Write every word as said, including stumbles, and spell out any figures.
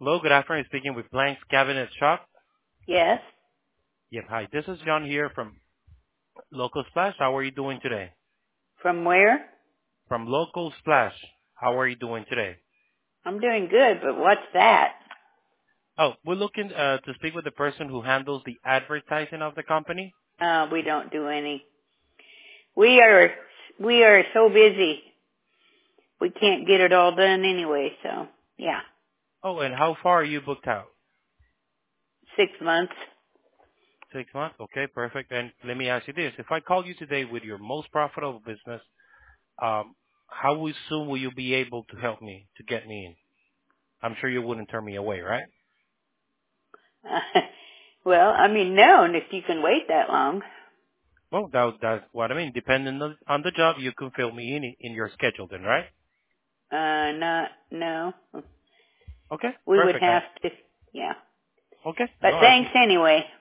Hello, good afternoon. Speaking with Blank's Cabinet Shop. Yes. Yep, hi. This is John here from Local Splash. How are you doing today? From where? From Local Splash. How are you doing today? I'm doing good, but what's that? Oh, we're looking uh, to speak with the person who handles the advertising of the company. Uh, we don't do any. We are, we are so busy. We can't get it all done anyway, so, yeah. Oh, and how far are you booked out? Six months. Six months? Okay, perfect. And let me ask you this. If I call you today with your most profitable business, um, how will- soon will you be able to help me, to get me in? I'm sure you wouldn't turn me away, right? Well, I mean, no, and if you can wait that long. Well, that, that's what I mean. Depending on on the job, you can fill me in in your schedule then, right? Uh, not, no. Okay, We would perfect. I, have to, yeah. okay, But no, I, thanks anyway.